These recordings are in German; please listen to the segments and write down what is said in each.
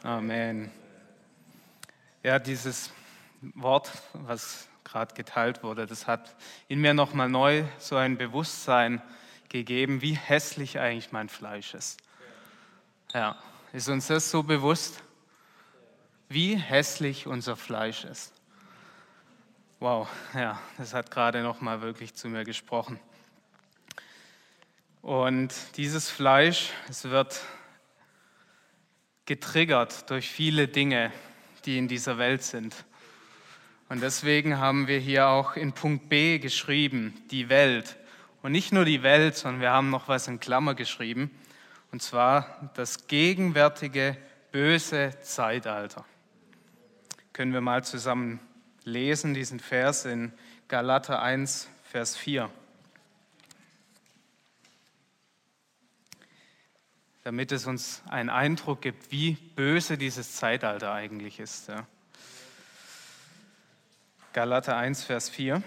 Amen. Ja, dieses Wort, was gerade geteilt wurde, das hat in mir nochmal neu so ein Bewusstsein gegeben, wie hässlich eigentlich mein Fleisch ist. Ja, ist uns das so bewusst, wie hässlich unser Fleisch ist? Wow, ja, das hat gerade nochmal wirklich zu mir gesprochen. Und dieses Fleisch, es wird getriggert durch viele Dinge, die in dieser Welt sind. Und deswegen haben wir hier auch in Punkt B geschrieben, die Welt. Und nicht nur die Welt, sondern wir haben noch was in Klammer geschrieben, und zwar das gegenwärtige böse Zeitalter. Können wir mal zusammen lesen, diesen Vers in Galater 1, Vers 4. Damit es uns einen Eindruck gibt, wie böse dieses Zeitalter eigentlich ist. Ja. Galater 1, Vers 4.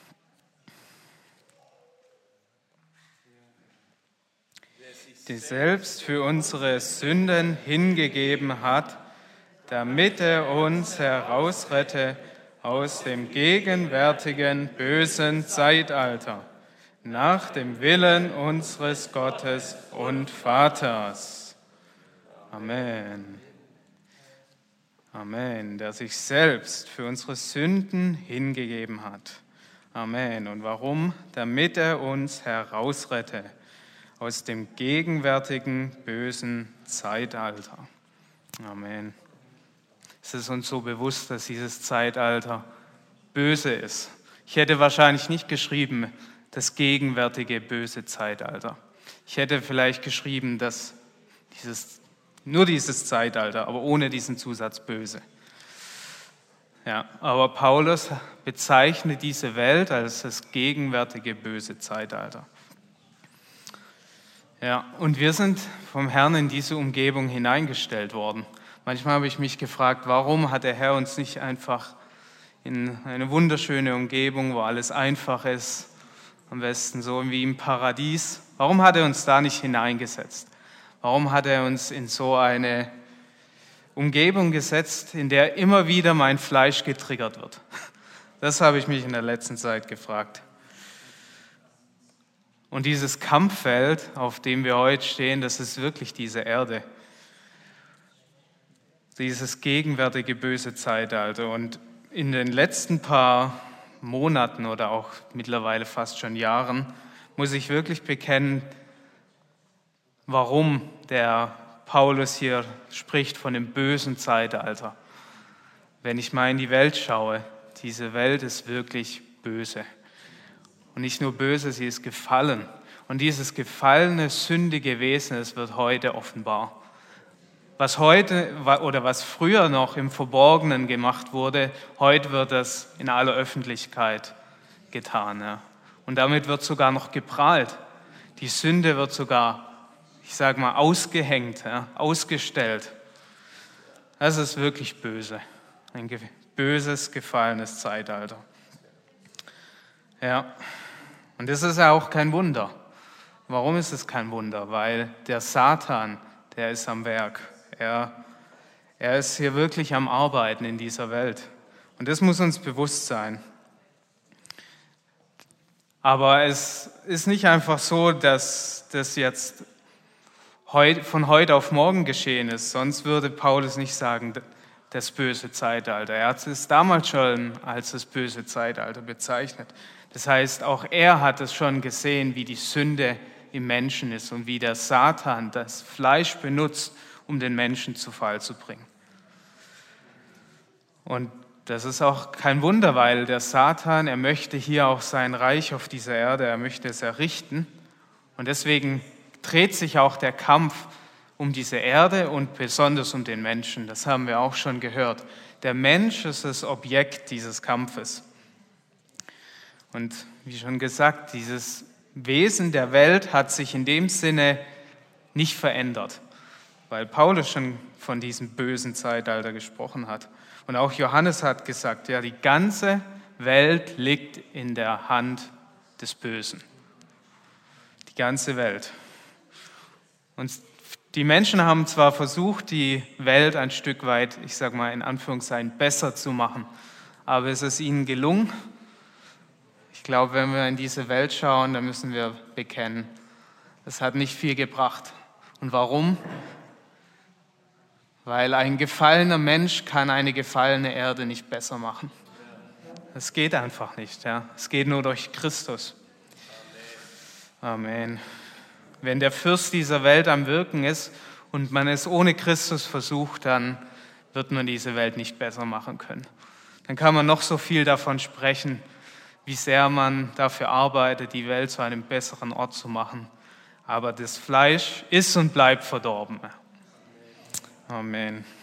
Die selbst für unsere Sünden hingegeben hat, damit er uns herausrette aus dem gegenwärtigen bösen Zeitalter, nach dem Willen unseres Gottes und Vaters. Amen. Amen, der sich selbst für unsere Sünden hingegeben hat. Amen. Und warum? Damit er uns herausrette aus dem gegenwärtigen bösen Zeitalter. Amen. Es ist uns so bewusst, dass dieses Zeitalter böse ist. Ich hätte wahrscheinlich nicht geschrieben, das gegenwärtige böse Zeitalter. Ich hätte vielleicht geschrieben, dass nur dieses Zeitalter, aber ohne diesen Zusatz böse. Ja, aber Paulus bezeichnet diese Welt als das gegenwärtige böse Zeitalter. Ja, und wir sind vom Herrn in diese Umgebung hineingestellt worden. Manchmal habe ich mich gefragt, warum hat der Herr uns nicht einfach in eine wunderschöne Umgebung, wo alles einfach ist, am besten so wie im Paradies. Warum hat er uns da nicht hineingesetzt? Warum hat er uns in so eine Umgebung gesetzt, in der immer wieder mein Fleisch getriggert wird? Das habe ich mich in der letzten Zeit gefragt. Und dieses Kampffeld, auf dem wir heute stehen, das ist wirklich diese Erde. Dieses gegenwärtige böse Zeitalter. Und in den letzten paar Monaten oder auch mittlerweile fast schon Jahren muss ich wirklich bekennen, warum der Paulus hier spricht von dem bösen Zeitalter. Wenn ich mal in die Welt schaue, diese Welt ist wirklich böse. Und nicht nur böse, sie ist gefallen. Und dieses gefallene, sündige Wesen, es wird heute offenbar. Was heute oder was früher noch im Verborgenen gemacht wurde, heute wird das in aller Öffentlichkeit getan. Ja. Und damit wird sogar noch geprahlt. Die Sünde wird sogar, ich sage mal, ausgehängt, ja, ausgestellt. Das ist wirklich böse. Ein böses, gefallenes Zeitalter. Ja, und das ist ja auch kein Wunder. Warum ist es kein Wunder? Weil der Satan, der ist am Werk. Er ist hier wirklich am Arbeiten in dieser Welt. Und das muss uns bewusst sein. Aber es ist nicht einfach so, dass das jetzt von heute auf morgen geschehen ist. Sonst würde Paulus nicht sagen, das böse Zeitalter. Er hat es damals schon als das böse Zeitalter bezeichnet. Das heißt, auch er hat es schon gesehen, wie die Sünde im Menschen ist und wie der Satan das Fleisch benutzt, um den Menschen zu Fall zu bringen. Und das ist auch kein Wunder, weil der Satan, er möchte hier auch sein Reich auf dieser Erde, er möchte es errichten. Und deswegen dreht sich auch der Kampf um diese Erde und besonders um den Menschen. Das haben wir auch schon gehört. Der Mensch ist das Objekt dieses Kampfes. Und wie schon gesagt, dieses Wesen der Welt hat sich in dem Sinne nicht verändert, weil Paulus schon von diesem bösen Zeitalter gesprochen hat. Und auch Johannes hat gesagt, ja, die ganze Welt liegt in der Hand des Bösen. Die ganze Welt. Und Die Menschen haben zwar versucht, die Welt ein Stück weit, ich sage mal in Anführungszeichen, besser zu machen, aber ist es ihnen gelungen? Ich glaube, wenn wir in diese Welt schauen, dann müssen wir bekennen, es hat nicht viel gebracht. Und warum? Weil ein gefallener Mensch kann eine gefallene Erde nicht besser machen. Es geht einfach nicht. Ja? Es geht nur durch Christus. Amen. Wenn der Fürst dieser Welt am Wirken ist und man es ohne Christus versucht, dann wird man diese Welt nicht besser machen können. Dann kann man noch so viel davon sprechen, wie sehr man dafür arbeitet, die Welt zu einem besseren Ort zu machen. Aber das Fleisch ist und bleibt verdorben. Amen.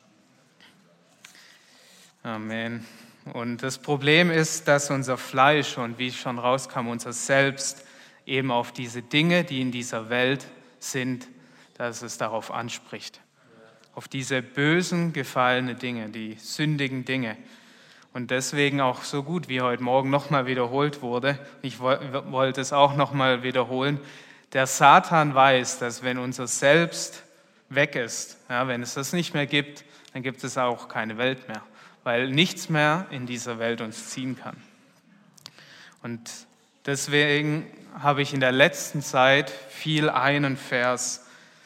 Amen. Und das Problem ist, dass unser Fleisch und wie schon rauskam, unser Selbst eben auf diese Dinge, die in dieser Welt sind, dass es darauf anspricht. Auf diese bösen, gefallenen Dinge, die sündigen Dinge. Und deswegen auch so gut, wie heute Morgen nochmal wiederholt wurde, ich wollte es auch nochmal wiederholen, der Satan weiß, dass wenn unser Selbst weg ist, ja, wenn es das nicht mehr gibt, dann gibt es auch keine Welt mehr, weil nichts mehr in dieser Welt uns ziehen kann. Und deswegen habe ich in der letzten Zeit viel einen Vers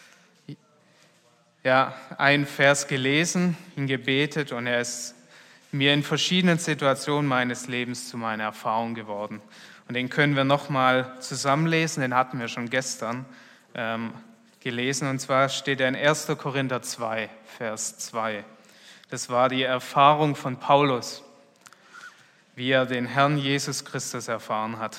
gelesen, ihn gebetet und er ist mir in verschiedenen Situationen meines Lebens zu meiner Erfahrung geworden. Und den können wir nochmal zusammenlesen, den hatten wir schon gestern gelesen. Und zwar steht er in 1. Korinther 2, Vers 2. Das war die Erfahrung von Paulus, wie er den Herrn Jesus Christus erfahren hat.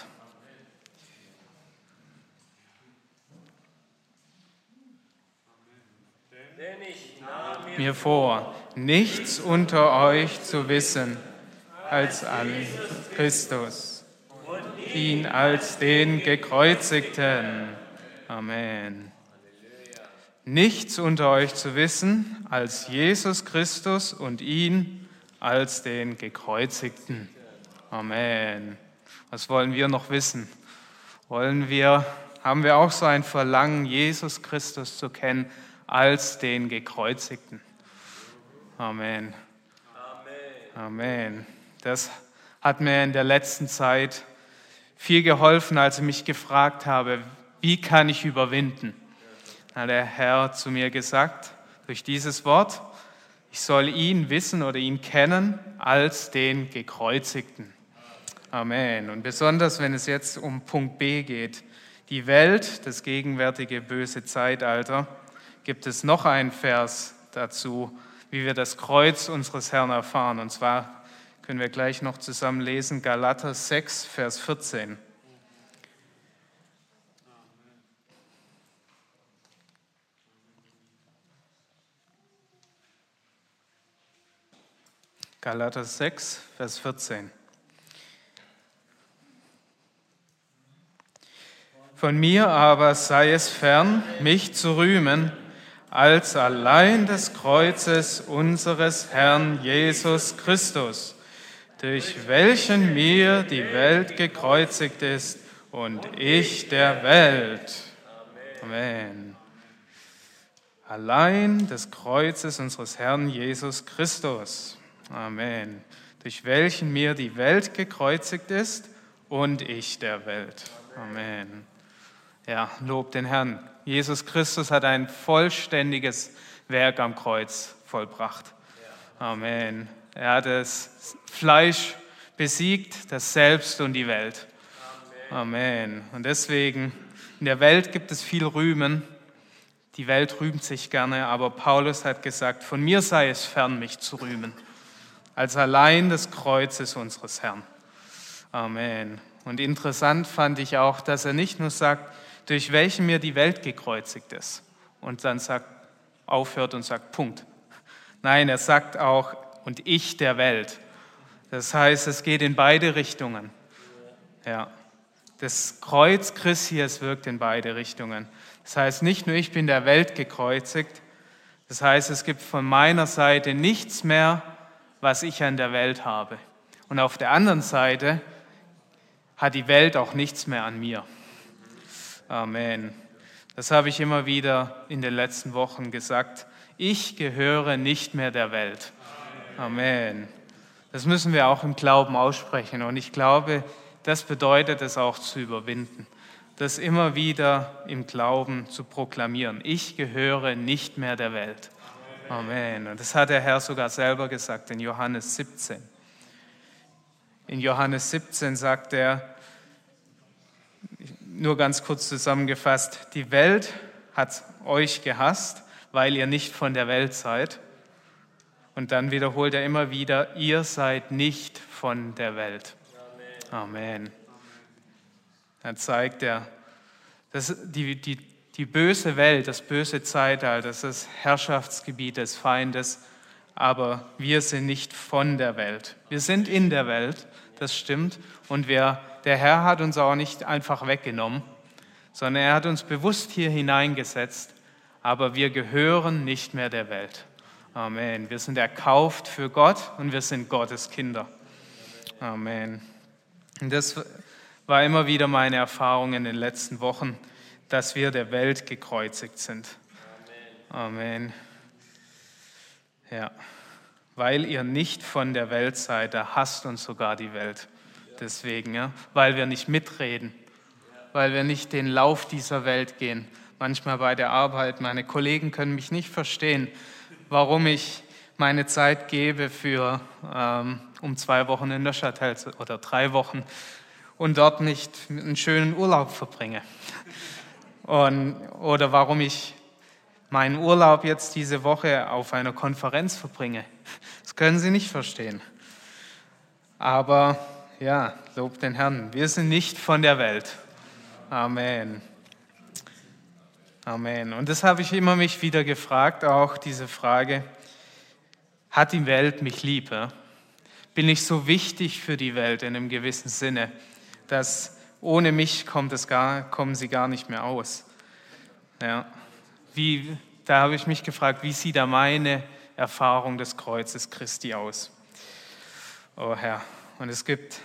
Denn ich nahm mir vor, nichts unter euch zu wissen als an Christus, ihn als den Gekreuzigten. Amen. Nichts unter euch zu wissen als Jesus Christus und ihn als den Gekreuzigten. Amen. Was wollen wir noch wissen? Haben wir auch so ein Verlangen, Jesus Christus zu kennen als den Gekreuzigten? Amen. Amen. Das hat mir in der letzten Zeit viel geholfen, als ich mich gefragt habe, wie kann ich überwinden? Da hat der Herr zu mir gesagt, durch dieses Wort, ich soll ihn wissen oder ihn kennen als den Gekreuzigten. Amen. Und besonders, wenn es jetzt um Punkt B geht, die Welt, das gegenwärtige böse Zeitalter, gibt es noch einen Vers dazu, wie wir das Kreuz unseres Herrn erfahren. Und zwar können wir gleich noch zusammen lesen, Galater 6, Vers 14. Galater 6, Vers 14. Von mir aber sei es fern, mich zu rühmen, als allein des Kreuzes unseres Herrn Jesus Christus, durch welchen mir die Welt gekreuzigt ist und ich der Welt. Amen. Allein des Kreuzes unseres Herrn Jesus Christus. Amen. Durch welchen mir die Welt gekreuzigt ist und ich der Welt. Amen. Ja, lob den Herrn. Jesus Christus hat ein vollständiges Werk am Kreuz vollbracht. Amen. Er hat das Fleisch besiegt, das Selbst und die Welt. Amen. Und deswegen, in der Welt gibt es viel Rühmen. Die Welt rühmt sich gerne, aber Paulus hat gesagt, von mir sei es fern, mich zu rühmen, als allein des Kreuzes unseres Herrn. Amen. Und interessant fand ich auch, dass er nicht nur sagt, durch welchen mir die Welt gekreuzigt ist und dann aufhört und sagt, Punkt. Nein, er sagt auch, und ich der Welt. Das heißt, es geht in beide Richtungen. Ja. Das Kreuz Christi, es wirkt in beide Richtungen. Das heißt, nicht nur ich bin der Welt gekreuzigt, das heißt, es gibt von meiner Seite nichts mehr, was ich an der Welt habe. Und auf der anderen Seite hat die Welt auch nichts mehr an mir. Amen. Das habe ich immer wieder in den letzten Wochen gesagt. Ich gehöre nicht mehr der Welt. Amen. Das müssen wir auch im Glauben aussprechen. Und ich glaube, das bedeutet es auch zu überwinden. Das immer wieder im Glauben zu proklamieren. Ich gehöre nicht mehr der Welt. Amen. Und das hat der Herr sogar selber gesagt in Johannes 17. In Johannes 17 sagt er, nur ganz kurz zusammengefasst, die Welt hat euch gehasst, weil ihr nicht von der Welt seid. Und dann wiederholt er immer wieder, ihr seid nicht von der Welt. Amen. Dann zeigt er, dass die böse Welt, das böse Zeitalter, das ist das Herrschaftsgebiet des Feindes, aber wir sind nicht von der Welt. Wir sind in der Welt, das stimmt, und der Herr hat uns auch nicht einfach weggenommen, sondern er hat uns bewusst hier hineingesetzt, aber wir gehören nicht mehr der Welt. Amen. Wir sind erkauft für Gott und wir sind Gottes Kinder. Amen. Und das war immer wieder meine Erfahrung in den letzten Wochen, dass wir der Welt gekreuzigt sind. Amen. Ja. Weil ihr nicht von der Welt seid, da hasst uns sogar die Welt. Deswegen, ja, weil wir nicht mitreden, weil wir nicht den Lauf dieser Welt gehen. Manchmal bei der Arbeit, meine Kollegen können mich nicht verstehen, warum ich meine Zeit gebe für um 2 Wochen in Neuchâtel oder 3 Wochen und dort nicht einen schönen Urlaub verbringe. Oder warum ich meinen Urlaub jetzt diese Woche auf einer Konferenz verbringe. Das können Sie nicht verstehen. Aber ja, lob den Herrn. Wir sind nicht von der Welt. Amen. Amen. Und das habe ich immer mich wieder gefragt, auch diese Frage, hat die Welt mich lieb? Ja? Bin ich so wichtig für die Welt in einem gewissen Sinne, dass ohne mich kommen sie gar nicht mehr aus? Ja. Da habe ich mich gefragt, wie sieht da meine Erfahrung des Kreuzes Christi aus? Oh Herr, und es gibt,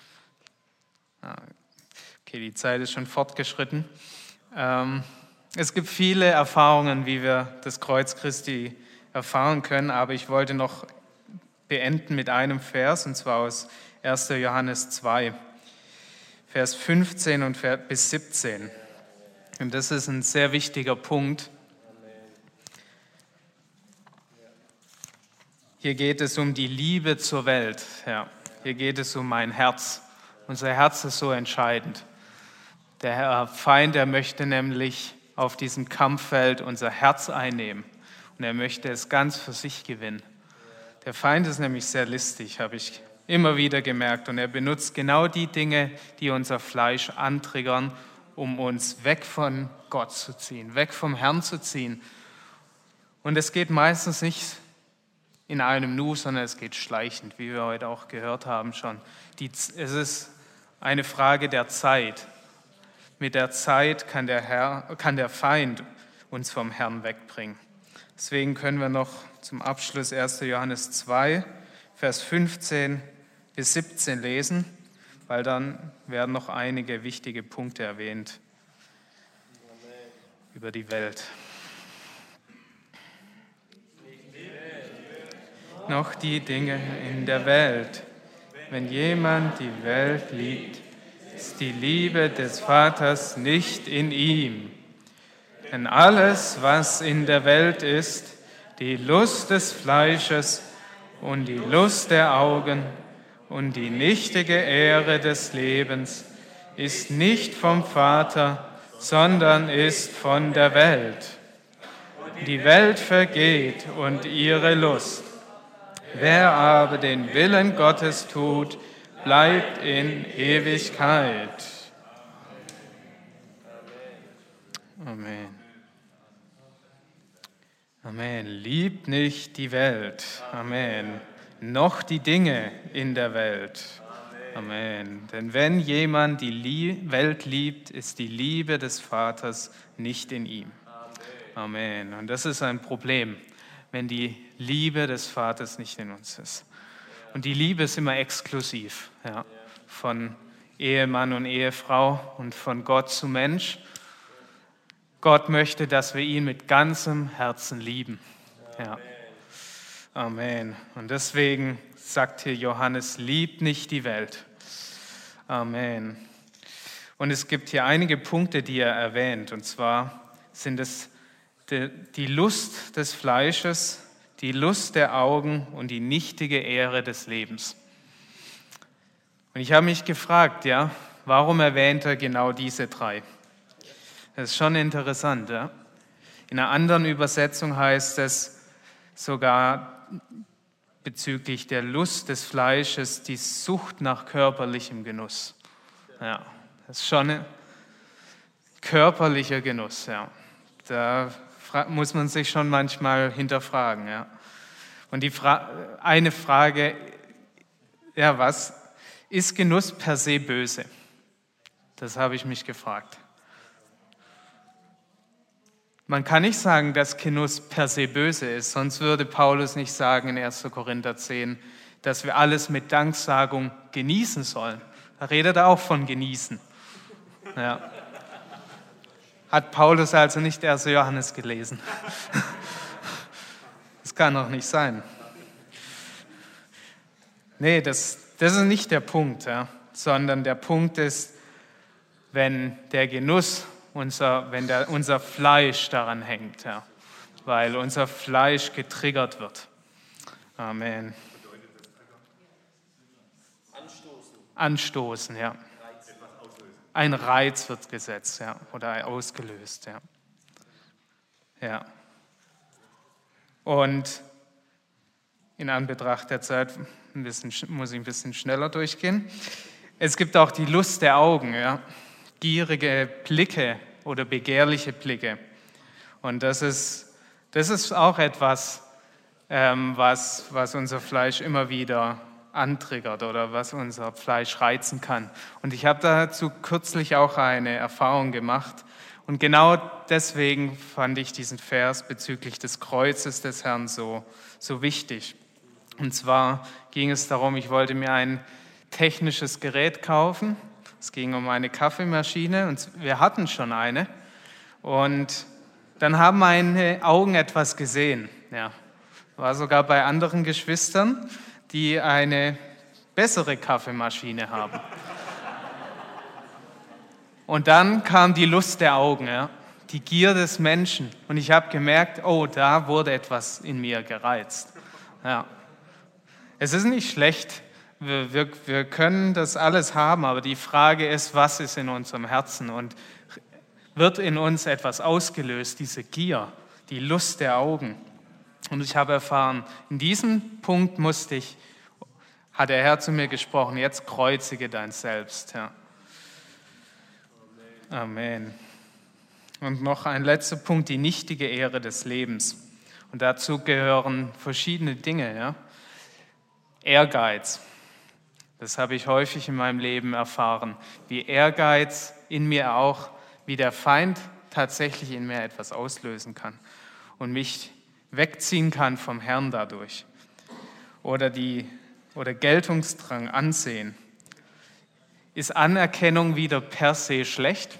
okay, die Zeit ist schon fortgeschritten. Es gibt viele Erfahrungen, wie wir das Kreuz Christi erfahren können, aber ich wollte noch beenden mit einem Vers, und zwar aus 1. Johannes 2, Vers 15 und bis 17. Und das ist ein sehr wichtiger Punkt. Hier geht es um die Liebe zur Welt. Ja, hier geht es um mein Herz. Unser Herz ist so entscheidend. Der Feind, der möchte nämlich auf diesem Kampffeld unser Herz einnehmen. Und er möchte es ganz für sich gewinnen. Der Feind ist nämlich sehr listig, habe ich immer wieder gemerkt. Und er benutzt genau die Dinge, die unser Fleisch antriggern, um uns weg von Gott zu ziehen, weg vom Herrn zu ziehen. Und es geht meistens nicht in einem Nu, sondern es geht schleichend, wie wir heute auch gehört haben schon. Es ist eine Frage der Zeit. Mit der Zeit kann der Feind uns vom Herrn wegbringen. Deswegen können wir noch zum Abschluss 1. Johannes 2, Vers 15 bis 17 lesen, weil dann werden noch einige wichtige Punkte erwähnt über die Welt. Noch die Dinge in der Welt. Wenn jemand die Welt liebt, ist die Liebe des Vaters nicht in ihm. Denn alles, was in der Welt ist, die Lust des Fleisches und die Lust der Augen und die nichtige Ehre des Lebens, ist nicht vom Vater, sondern ist von der Welt. Die Welt vergeht und ihre Lust. Wer aber den Willen Gottes tut, bleibt in Ewigkeit. Amen. Amen. Liebt nicht die Welt. Amen. Noch die Dinge in der Welt. Amen. Denn wenn jemand die Welt liebt, ist die Liebe des Vaters nicht in ihm. Amen. Und das ist ein Problem, wenn die Liebe des Vaters nicht in uns ist. Und die Liebe ist immer exklusiv, ja, von Ehemann und Ehefrau und von Gott zu Mensch. Gott möchte, dass wir ihn mit ganzem Herzen lieben. Ja. Amen. Und deswegen sagt hier Johannes, liebt nicht die Welt. Amen. Und es gibt hier einige Punkte, die er erwähnt. Und zwar sind es die Lust des Fleisches, die Lust der Augen und die nichtige Ehre des Lebens. Und ich habe mich gefragt, ja, warum erwähnt er genau diese drei? Das ist schon interessant. Ja? In einer anderen Übersetzung heißt es sogar bezüglich der Lust des Fleisches die Sucht nach körperlichem Genuss. Ja, das ist schon ein körperlicher Genuss. Ja. Da muss man sich schon manchmal hinterfragen. Ja. Und eine Frage, ja, was ist Genuss per se böse? Das habe ich mich gefragt. Man kann nicht sagen, dass Genuss per se böse ist, sonst würde Paulus nicht sagen in 1. Korinther 10, dass wir alles mit Danksagung genießen sollen. Da redet er auch von genießen. Ja. Hat Paulus also nicht 1. Johannes gelesen? Das kann doch nicht sein. Nee, das ist nicht der Punkt, ja, sondern der Punkt ist, wenn der Genuss unser Fleisch daran hängt, ja, weil unser Fleisch getriggert wird. Amen. Anstoßen, ja. Ein Reiz wird gesetzt, ja, oder ausgelöst, ja. Ja. Und in Anbetracht der Zeit muss ich ein bisschen schneller durchgehen. Es gibt auch die Lust der Augen, ja. Gierige Blicke oder begehrliche Blicke. Und das ist auch etwas, was unser Fleisch immer wieder antriggert oder was unser Fleisch reizen kann. Und ich habe dazu kürzlich auch eine Erfahrung gemacht. Und genau deswegen fand ich diesen Vers bezüglich des Kreuzes des Herrn so wichtig. Und zwar ging es darum, ich wollte mir ein technisches Gerät kaufen. Es ging um eine Kaffeemaschine und wir hatten schon eine. Und dann haben meine Augen etwas gesehen. Ja, war sogar bei anderen Geschwistern, die eine bessere Kaffeemaschine haben. Und dann kam die Lust der Augen, ja, die Gier des Menschen. Und ich habe gemerkt, oh, da wurde etwas in mir gereizt. Ja. Es ist nicht schlecht, wir können das alles haben, aber die Frage ist, was ist in unserem Herzen und wird in uns etwas ausgelöst, diese Gier, die Lust der Augen. Und ich habe erfahren, in diesem Punkt hat der Herr zu mir gesprochen, jetzt kreuzige dein Selbst. Ja. Amen. Und noch ein letzter Punkt, die nichtige Ehre des Lebens. Und dazu gehören verschiedene Dinge. Ja. Ehrgeiz. Das habe ich häufig in meinem Leben erfahren, wie Ehrgeiz in mir auch, wie der Feind tatsächlich in mir etwas auslösen kann und mich wegziehen kann vom Herrn dadurch. Oder Geltungsdrang, Ansehen. Ist Anerkennung wieder per se schlecht?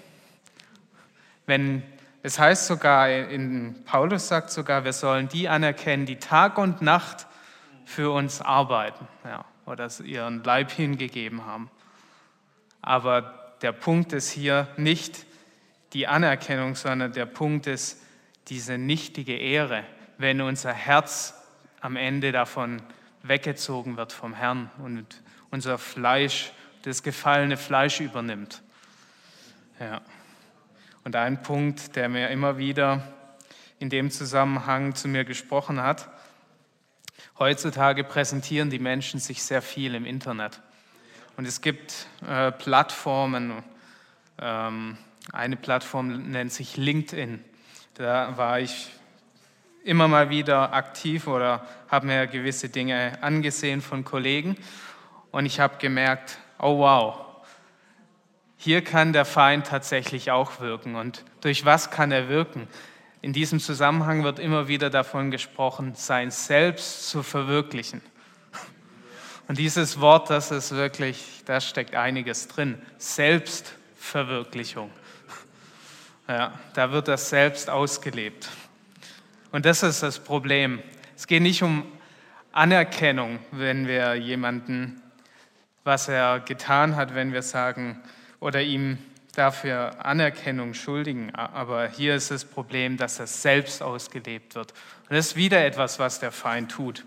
Es heißt sogar, Paulus sagt sogar, wir sollen die anerkennen, die Tag und Nacht für uns arbeiten, ja, oder ihren Leib hingegeben haben. Aber der Punkt ist hier nicht die Anerkennung, sondern der Punkt ist diese nichtige Ehre, wenn unser Herz am Ende davon weggezogen wird vom Herrn und unser Fleisch, das gefallene Fleisch übernimmt. Ja. Und ein Punkt, der mir immer wieder in dem Zusammenhang zu mir gesprochen hat: Heutzutage präsentieren die Menschen sich sehr viel im Internet. Und es gibt Plattformen, eine Plattform nennt sich LinkedIn. Da war ich immer mal wieder aktiv oder habe mir gewisse Dinge angesehen von Kollegen. Und ich habe gemerkt, oh wow, hier kann der Feind tatsächlich auch wirken. Und durch was kann er wirken? In diesem Zusammenhang wird immer wieder davon gesprochen, sein Selbst zu verwirklichen. Und dieses Wort, das ist wirklich, da steckt einiges drin. Selbstverwirklichung. Ja, da wird das selbst ausgelebt. Und das ist das Problem. Es geht nicht um Anerkennung, wenn wir jemanden, was er getan hat, wenn wir sagen oder ihm dafür Anerkennung schuldigen. Aber hier ist das Problem, dass das selbst ausgelebt wird. Und das ist wieder etwas, was der Feind tut.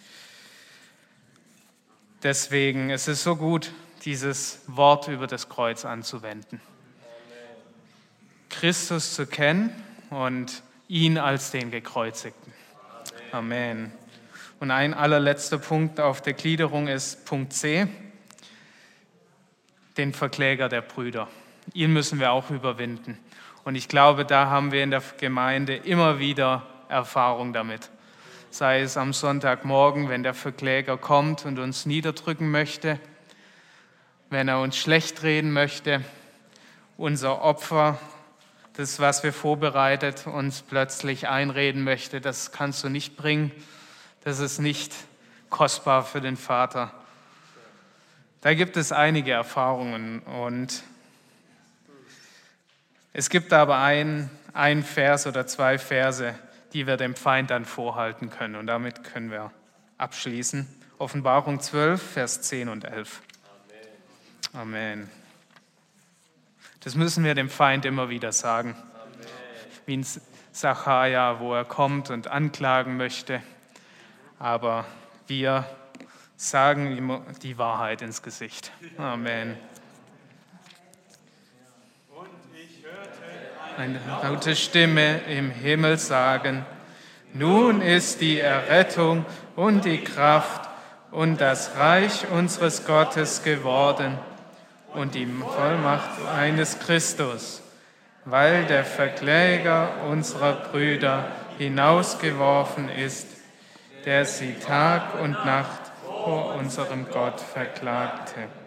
Deswegen ist es so gut, dieses Wort über das Kreuz anzuwenden. Christus zu kennen und ihn als den Gekreuzigten. Amen. Und ein allerletzter Punkt auf der Gliederung ist Punkt C, den Verkläger der Brüder. Ihn müssen wir auch überwinden. Und ich glaube, da haben wir in der Gemeinde immer wieder Erfahrung damit. Sei es am Sonntagmorgen, wenn der Verkläger kommt und uns niederdrücken möchte, wenn er uns schlecht reden möchte, unser Opfer, das, was wir vorbereitet, uns plötzlich einreden möchte, das kannst du nicht bringen, das ist nicht kostbar für den Vater. Da gibt es einige Erfahrungen und es gibt aber ein Vers oder zwei Verse, die wir dem Feind dann vorhalten können. Und damit können wir abschließen. Offenbarung 12, Vers 10 und 11. Amen. Das müssen wir dem Feind immer wieder sagen. Amen. Wie in Sacharja, wo er kommt und anklagen möchte. Aber wir sagen ihm die Wahrheit ins Gesicht. Amen. Und ich hörte eine laute Stimme im Himmel sagen, nun ist die Errettung und die Kraft und das Reich unseres Gottes geworden und die Vollmacht eines Christus, weil der Verkläger unserer Brüder hinausgeworfen ist, der sie Tag und Nacht vor unserem Gott verklagte.